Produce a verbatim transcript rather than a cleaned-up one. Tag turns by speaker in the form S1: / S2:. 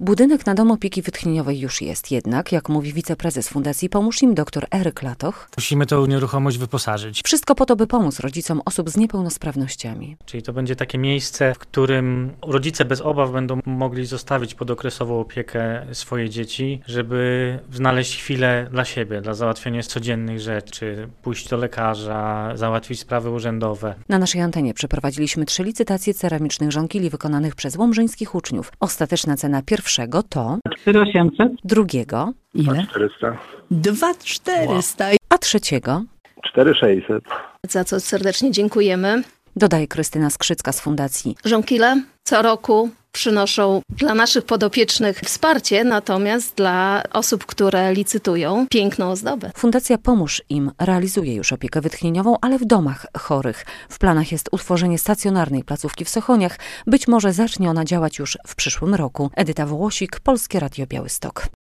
S1: Budynek na dom opieki wytchnieniowej już jest, jednak, jak mówi wiceprezes Fundacji Pomóż Im, dr Eryk Latoch,
S2: musimy tę nieruchomość wyposażyć.
S1: Wszystko po to, by pomóc rodzicom osób z niepełnosprawnościami.
S2: Czyli to będzie takie miejsce, w którym rodzice bez obaw będą mogli zostawić pod okresową opiekę swoje dzieci, żeby znaleźć chwilę dla siebie, dla załatwienia codziennych rzeczy, pójść do lekarza, załatwić sprawy urzędowe.
S1: Na naszej antenie przeprowadziliśmy trzy licytacje ceramicznych żonkili wykonanych przez łomżyńskich uczniów. Ostateczna cena pierwszego to
S3: cztery tysiące osiemset.
S1: Drugiego
S4: Ile?
S5: czterysta.
S4: dwa tysiące czterysta. Wow.
S1: A trzeciego
S5: cztery tysiące sześćset.
S6: Za co serdecznie dziękujemy.
S1: Dodaje Krystyna Skrzycka z Fundacji.
S6: Żonkile co roku przynoszą dla naszych podopiecznych wsparcie, natomiast dla osób, które licytują, piękną ozdobę.
S1: Fundacja Pomóż Im realizuje już opiekę wytchnieniową, ale w domach chorych. W planach jest utworzenie stacjonarnej placówki w Sochoniach. Być może zacznie ona działać już w przyszłym roku. Edyta Wołosik, Polskie Radio Białystok.